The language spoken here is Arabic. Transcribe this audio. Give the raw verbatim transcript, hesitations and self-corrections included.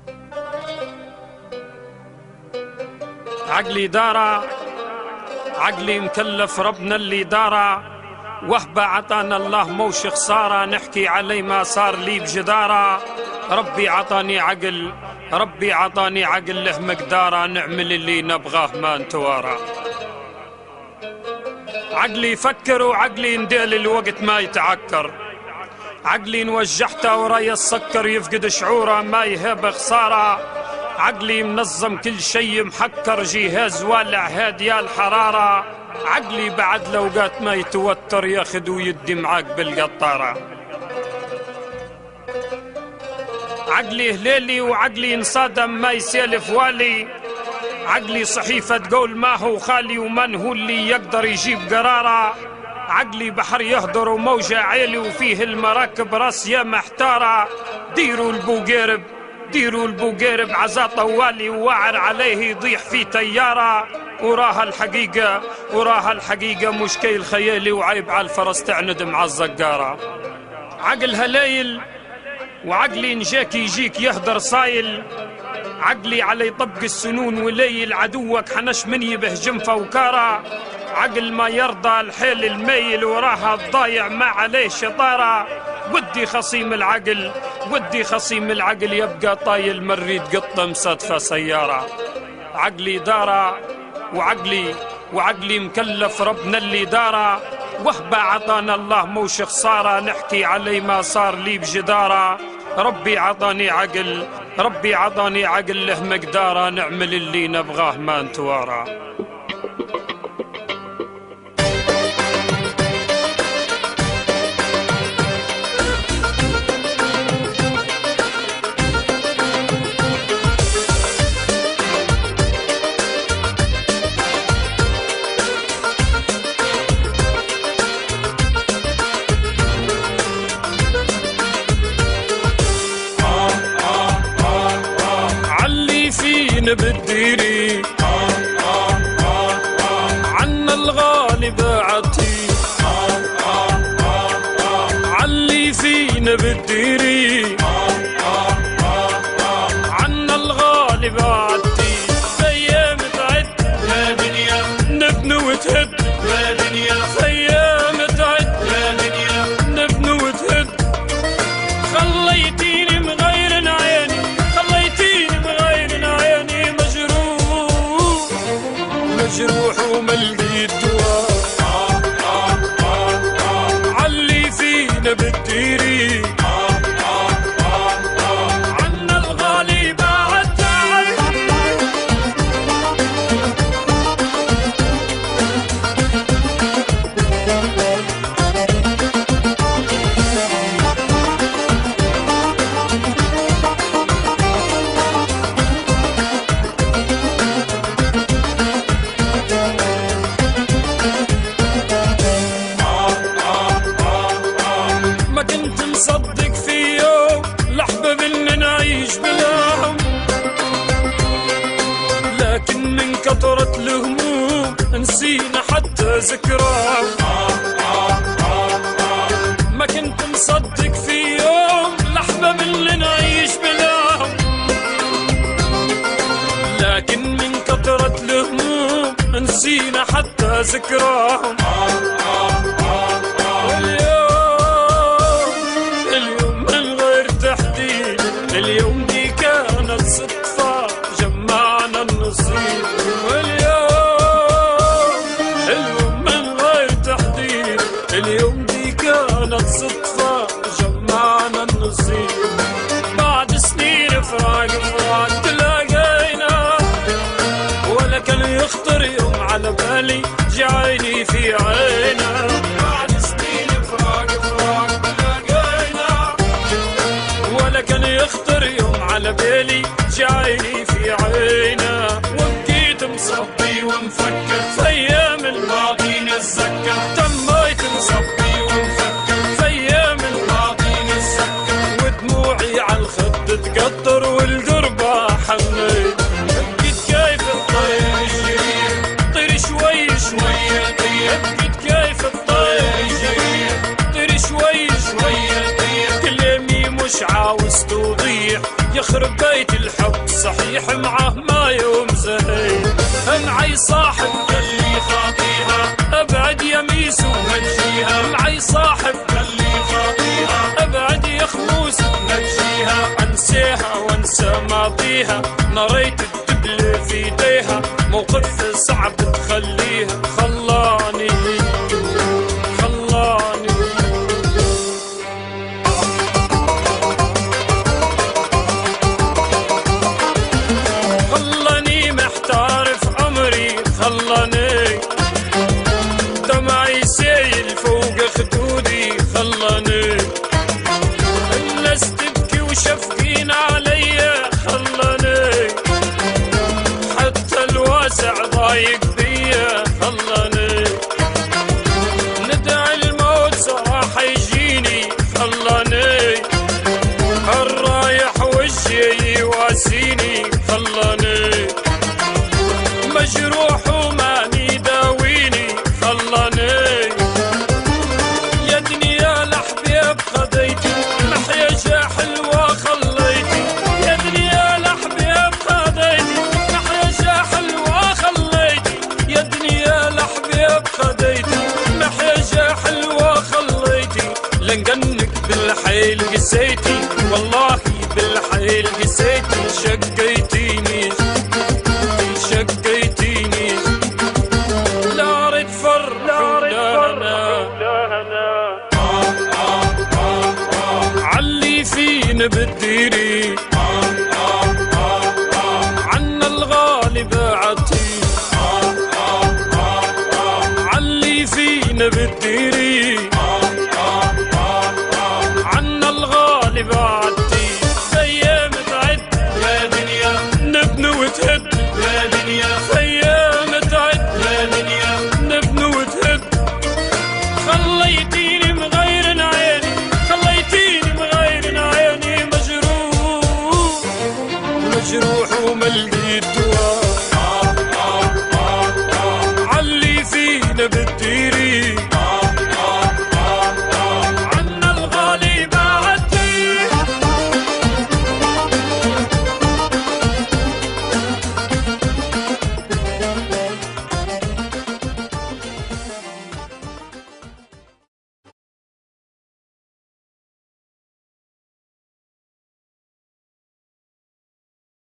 عقلي دارا، عقلي مكلف ربنا اللي دارا، وهبة عطانا الله موش خسارة، نحكي علي ما صار لي بجدارة. ربي عطاني عقل، ربي عطاني عقل له مقدارة، نعمل اللي نبغاه ما نتوارى. عقلي يفكر وعقلي نديل الوقت ما يتعكر، عقلي نوجحته وراي السكر يفقد شعوره ما يهاب خسارة. عقلي منظم كل شي محكر، جهاز والع هادية الحرارة. عقلي بعد لوقات ما يتوتر ياخد ويدي معاك بالقطارة. عقلي هليلي وعقلي انصدم ما يسالف والي، عقلي صحيفة تقول ما هو خالي ومن هو اللي يقدر يجيب قراره. عقلي بحر يهدر وموجة عالي وفيه المراكب راسية محتارة. ديروا البوقيرب، ديروا البوقيرب عزا طوالي وواعر عليه يضيح في تيارة. وراها الحقيقة، وراها الحقيقة مش كي الخيالي وعيب على الفرس تعند مع الزقارة. عقلها ليل وعقلي نجاك يجيك يهدر صايل، عقلي على يطبق السنون وليل عدوك حنش من يبه جنفة وكارة. عقل ما يرضى الحيل الميل وراها الضايع ما عليه شطارة. ودي خصيم العقل، ودي خصيم العقل يبقى طايل مريد قطة مصادفة سيارة. عقلي دارا وعقلي وعقلي مكلف ربنا اللي دارا، وهبة عطانا الله موش خسارة، نحكي علي ما صار لي بجدارة. ربي عطاني عقل، ربي عطاني عقل له مقدارة، نعمل اللي نبغاه ما نتوارى. بالديري عنا الغالي بعتي، علي فينا بالديري عنا الغالي بعتي. ايام تعد يا دنيا نبني وتهد يا دنيا، ايام تعد يا دنيا نبني وتهد. خليتيني مغير عيني، خليتيني مغير عيني، مجروح وملقيت دواء. علي فينا بالديري عنا الغالي بعد. مصدق في يوم لحظة إن نعيش بلاهم، لكن من كثرة الهموم نسينا حتى ذكراهم. ما كنت مصدق في يوم لحظة إن نعيش بلاهم، لكن من كثرة الهموم نسينا حتى ذكراهم. اليوم دي كانت صدفة جمعنا النصيب، واليوم اليوم من غير تحديد. اليوم دي كانت صدفة جمعنا النصيب. بعد سنين فراق فراق تلاقينا، ولا كان يخطر يوم على بالي جعيني في عينا. بعد سنين فراق فراق تلاقينا، ولا كان يخطر يوم على بالي جايني في عينا. وبكيت مصبي ومفكر في ايام الماضي نتذكر، تميت مصبي ومفكر في ايام الماضي نتذكر. ودموعي على الخد تقطر والقربة حنيت، بكيت كيف الطير يجري طير شوي شوي يطير. بكيت كيف الطير يجري طير شوي شوي يطير. كلامي مش عاوز توضيح يخرب بيت الحب صحيح معه ما يوم زين، معي صاحب اللي خاطيها ابعد يميس ومجيها، معي صاحب اللي خاطيها ابعد يا خموس ومجيها، انسيها وانسى ماضيها نريت الدبل في ايديها، موقف صعب تخليها خلاني خلاني خلاني محتار في امري، خلاني دمعي سيل فوق خدودي، خلاني الناس تبكي وشفقين علي، خلاني حتى الواسع ضايق بيا، خلاني ندعي الموت صراحة يجيني، خلاني الرايح وجهي يواسيني، خلاني مجروح وماني داويني، خلاني يا دنيا الأحباب خذيتي محيا جا حلوة خليتي، يا دنيا الأحباب خذيتي محيا جا حلوة خليتي، يا دنيا الأحباب خذيتي محيا جا حلوة خليتي، لنقنك بالحيل قسيتي والله بالحيل قسيتي، شقيتيني شقيتيني لا رد فر لا رد علي فينا بالديري عنا الغالي بعتي، علي فينا بالديري عنا الغالي بعتي، ايام تعد يا دنيا نبني وتهد، يا دنيا ايام تعد يا دنيا نبني وتهد، خليتيني مغير عيني خليتيني مغير عيني، مجروح مجروح وما لقيت دوا